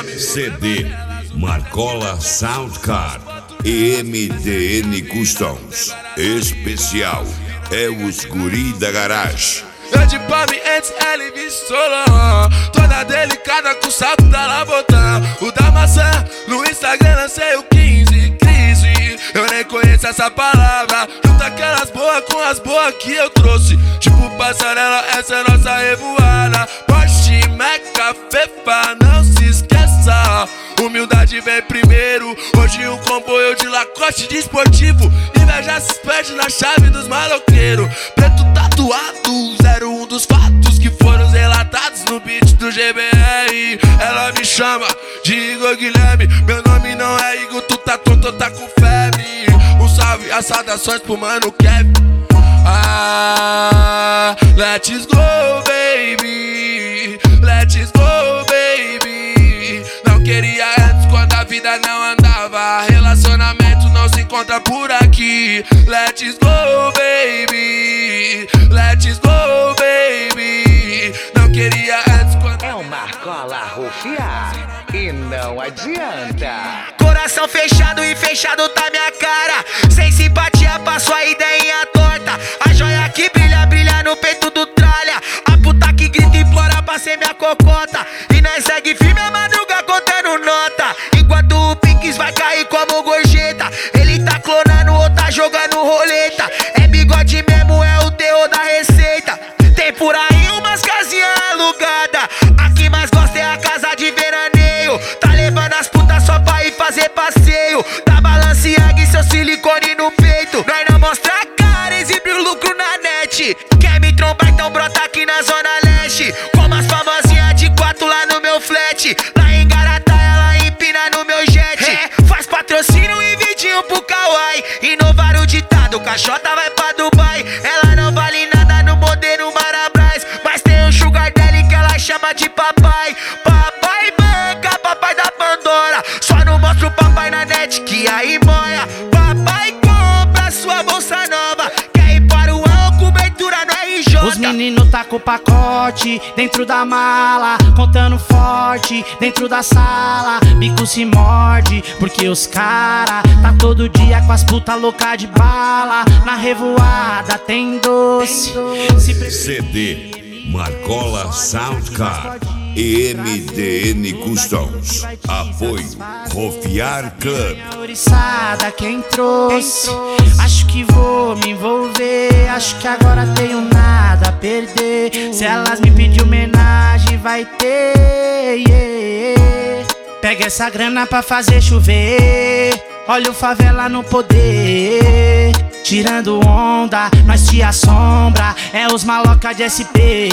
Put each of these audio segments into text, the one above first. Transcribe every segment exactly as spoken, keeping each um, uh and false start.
C D Marcola Soundcard e M D N Customs. Especial é os guri da garagem. Eu de palme antes, ela me solou. Toda delicada com o salto da Labotã. O da maçã, no Instagram lancei o quinze. Crise, eu nem conheço essa palavra. Junta aquelas boas com as boas que eu trouxe. Tipo passarela, essa é nossa revoada. Porsche, Meca, Fefa, não se esqueça. Humildade vem primeiro. Hoje um comboio de Lacoste de esportivo. Inveja se perde na chave dos maloqueiros. Preto tatuado, zero um dos fatos que foram relatados no beat do G B R. Ela me chama de Igor Guilherme. Meu nome não é Igor, tu tá tonto, tá com febre. Um salve, as saudações pro mano Kevin. Ah, let's go baby, let's go baby. Não queria antes quando a vida não andava. Relacionamento não se encontra por aqui. Let's go baby, let's go baby. Não queria antes quando... É o Marcola rufiar e não adianta. Coração fechado e fechado tá minha cara. Sem simpatia passo a ideinha torta. A joia que brilha, brilha no peito do tralha. A puta que grita e implora pra ser minha cocota. E nós segue firme a madruga contando nota. Enquanto o Pinks vai cair como gorjeta. Ele tá clonando ou tá jogando roleta. É bigode mesmo, é o terror da receita. Tem por aí umas casinhas alugadas. A que mais gosta é a casa de veraneio. Tá levando as putas só pra ir fazer passeio. Da Balenciaga e seu silicone no peito. Nós não mostra a cara, exibe o lucro na net. Quer me trombar, então brota aqui na zona leste. Como as famosinhas de quatro lá no meu flat. Lá em Garatá ela empina no meu jet. É, faz patrocínio e vidinho pro Kawaii. Inovar o ditado, caixota vai pra Dubai. Ela não vale nada no modelo Marabras. Mas tem um sugar daddy que ela chama de papai. Papai banca, papai da Pandora. Só não mostra o papai na net que aí moia. Papai compra sua bolsa nova. Quer ir para o ano, cobertura no R J. Os meninos tá com o pacote dentro da mala, contando forte dentro da sala. Bico se morde porque os cara tá todo dia com as puta louca de bala. Na revoada tem doce. C D Marcola Soundcard e M D N Customs. Apoio Rufiar Club. Oriçada quem trouxe. Acho que vou me envolver. Acho que agora tenho nada a perder. Se elas me pedir homenagem vai ter, yeah. Pega essa grana pra fazer chover. Olha o favela no poder. Tirando onda, nós te assombra. É os maloca de S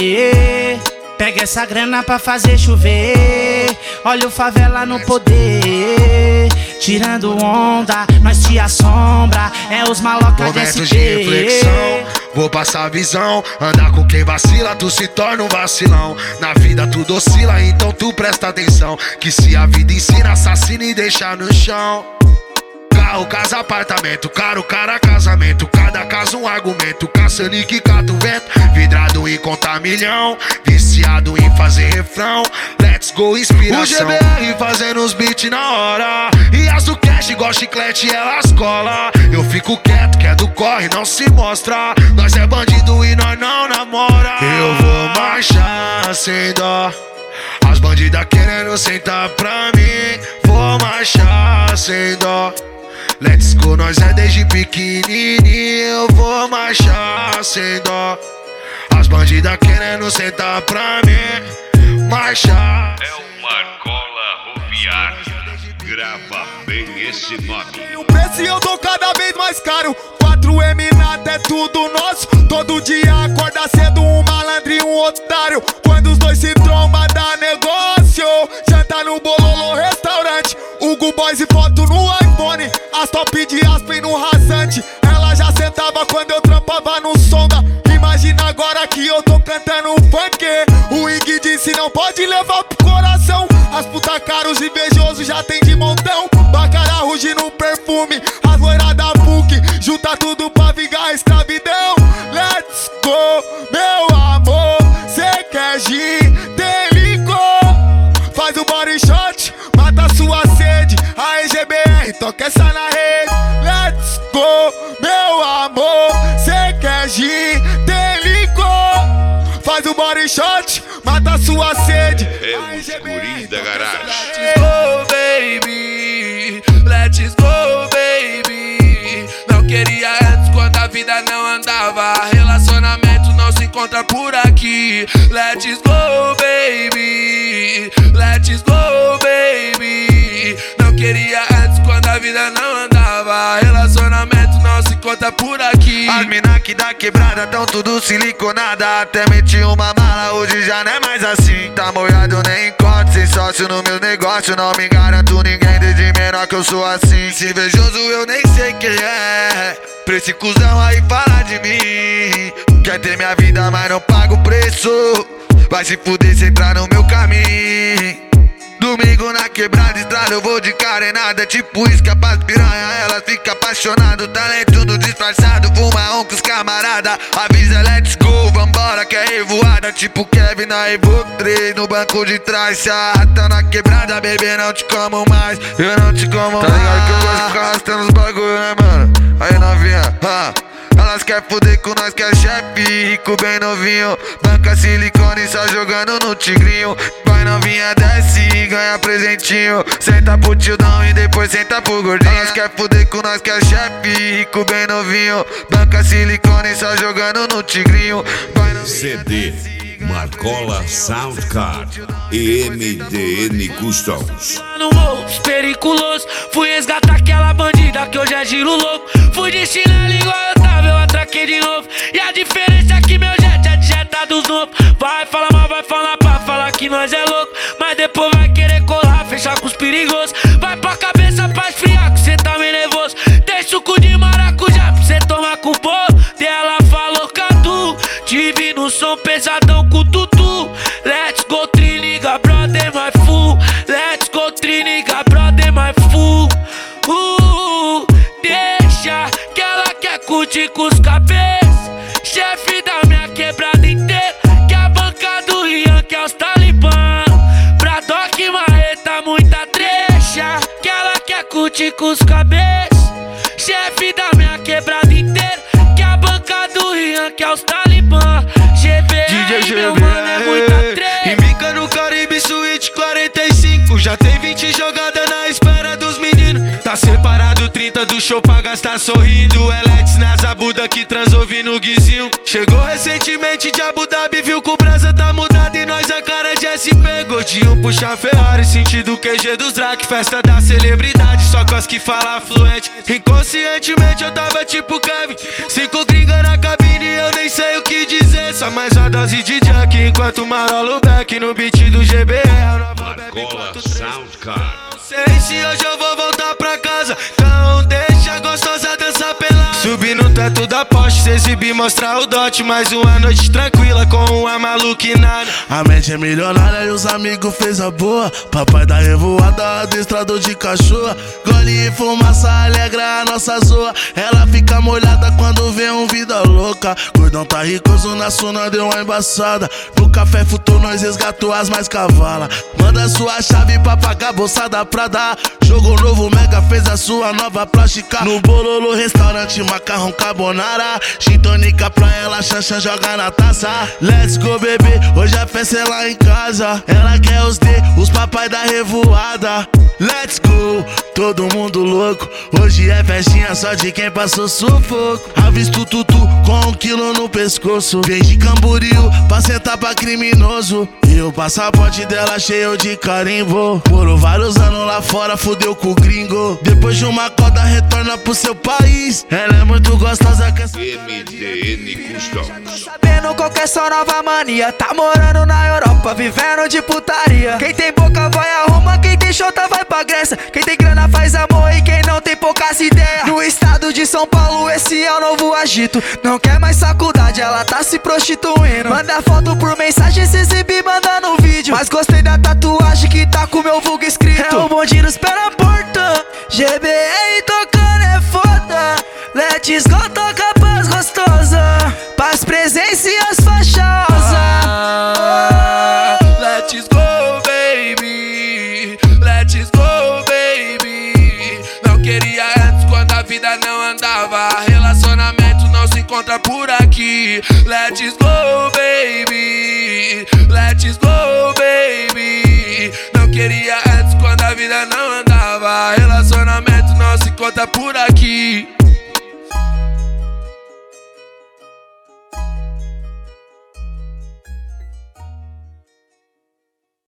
P. Pega essa grana pra fazer chover. Olha o favela no poder. Tirando onda, nós te assombra. É os maloca de S P. Momentos de reflexão, vou passar a visão. Andar com quem vacila, tu se torna um vacilão. Na vida tudo oscila, então tu presta atenção. Que se a vida ensina, assassina e deixa no chão. Carro, casa, apartamento, caro, cara, casamento. Cada caso um argumento, caçando e que cata o vento. Vidrado em contar milhão, viciado em fazer refrão. Let's go, inspiração. O G B R fazendo os beats na hora. E as do cash, igual chiclete, elas cola. Eu fico quieto, que é do corre, não se mostra. Nós é bandido e nós não namora. Eu vou marchar sem dó. As bandidas querendo sentar pra mim. Vou marchar sem dó. Let's go, nós é desde pequenininho. Eu vou marchar sem dó. As bandidas querendo sentar pra mim. Marchar. É o Marcola rufiar. Grava bem esse nome. O preço eu dou cada vez mais caro. quatro M nada é tudo nosso. Todo dia acorda cedo um malandro e um otário. Quando os dois se trombam dá negócio. Janta no Bololô restaurante. Hugo Boys e foto no iPhone. As top de Aspen no rasante. Ela já sentava quando eu trampava no sonda. Imagina agora que eu tô cantando funk. O Ig disse não pode levar pro coração. As puta caros invejosos já tem de montão. Bacara ruge no perfume. As loiras da P U C junta tudo pra vingar a escravidão. Let's go, meu amor. Cê quer gin, tem licor. Faz o body shot, então quer essa na rede. Let's go, meu amor. Cê quer gin, tem licor. Faz o body shot, mata sua sede. É o guri da garagem. Let's go, baby. Let's go, baby. Não queria antes quando a vida não andava. Relacionamento não se encontra por aqui. Let's go, baby. Let's go, baby. Não queria antes quando a vida não andava. Relacionamento não se encontra por aqui. As mina que dá quebrada tão tudo siliconada. Até meti uma mala, hoje já não é mais assim. Tá molhado, nem encontro, sem sócio no meu negócio. Não me garanto ninguém, desde menor que eu sou assim. Se invejoso eu nem sei quem é. Pra esse cuzão aí falar de mim. Quer ter minha vida, mas não paga o preço. Vai se fuder se entrar no meu caminho. Domingo na quebrada, estrada, eu vou de carenada. Tipo isca pras piranha, elas ficam apaixonadas. Talento do disfarçado, fuma um com os camarada. Avisa, let's go, vambora que é revoada. Tipo Kevin na Evo três, no banco de trás. Se arrasta na quebrada, bebê, não te como mais. Eu não te como mais. Tá ligado que eu gosto de ficar arrastando os bagulho, né, mano? Aí novinha, ah. Elas quer fuder com nós que é chefe, rico bem novinho. Banca silicone só jogando no tigrinho. Vai novinha, desce e ganha presentinho. Senta pro tiozão e depois senta pro gordinho. Elas quer fuder com nós que é chefe, rico bem novinho. Banca silicone só jogando no tigrinho. Vai novinha, C D Marcola Soundcard e M D N Customs. No morro, periculoso. Fui resgatar aquela bandida que hoje é giro louco. Fui de chinelo igual eu tava, eu atraquei de novo. E a diferença é que meu jet é de jeta dos novos. Vai falar mal, vai falar pra falar que nós é louco. Mas depois vai querer colar, fechar com os perigosos. Vai pra cabeça pra esfriar, que cê tá meio nervoso. Tem suco de maracujá pra cê tomar com o bolo. Dela falou catu, tive no som pesadão com o tutu. Let's go, triniga, brother, my fool. Let's go, triniga, brother, my fool. Uh, deixa que ela quer curtir com os cabeças. Chefe da minha quebrada inteira, que a banca do Rian, que é os talibã. Pra Doc Marreta, muita trecha, que ela quer curtir com os cabeças. Chefe da minha quebrada inteira, que a banca do Rian, que é os talibã. G B R, meu mano, é muita trecha. E mica no Caribe Suíte quarenta e cinco. Já tem vinte jogadas na espera dos meninos. Tá separado trinta do show pra gastar sorrindo. Elex nas abuda que transou no guizinho. Chegou recentemente de Abu Dhabi, viu que o brasa tá mudado e nós a cara de S P. Gordinho puxa Ferrari, sentido Q G dos Drac. Festa da celebridade, só cos que fala fluente. Inconscientemente eu tava tipo Kevin. Cinco gringa na cabine, eu nem sei o que dizer. Só mais uma dose de Jack, enquanto marolo back no beat do G B R. Marcola Soundcard. Sei se hoje eu vou voltar pra casa, então deixa a gostosa dançar pelada. Subir no teto da Porsche, se exibir, mostrar o dote. Mais uma noite tranquila com uma maluquinada. A mente é milionária e os amigos fez a boa. Papai da revoada, adestrador de cachorro. Gole e fumaça alegra a nossa zoa. Ela fica molhada quando vê um vida louca. Gordão tá ricoso na suna, deu uma embaçada. No café futou, nós resgatou as mais cavala. Manda sua chave pra pagar a bolsa da Prada. Jogo novo, Mega fez a sua nova plástica. No Bololo, restaurante, macarrão carbonara. Gin tônica pra ela, chancha, joga na taça. Let's go, bebê, hoje a festa é lá em casa. Ela quer os D, os papai da revoada. Let's go, todo mundo louco. Hoje é festinha só de quem passou sufoco. Avisto tutu com um quilo no pescoço. Vem de Camboriú pra sentar pra criminoso. E o passaporte dela cheio de carimbo. Morou vários anos lá fora, fudeu com o gringo. Depois de uma coda retorna pro seu país. Ela é muito gostosa que essa M D N Customs. Sabendo qual que é sua nova mania. Tá morando na Europa, vivendo de putaria. Quem tem boca vai a Roma, quem tem chota vai pra Grécia. Quem tem grana faz amor e quem não tem poucas ideias. No estado de São Paulo esse é o novo agito. Não quer mais faculdade, ela tá se prostituindo. Manda foto por mensagem, se exibir, manda no vídeo. Mas gostei da tatuagem que tá com meu vulgo escrito. É o bonde nos pé na porta. G B R tocando é foda. Let's go, toca paz gostosa. Paz, presença e as faixosas. Ah, let's go, baby. Let's go, baby. Não por aqui. Let's go, baby. Let's go, baby. Não queria antes quando a vida não andava. Relacionamento não se conta por aqui.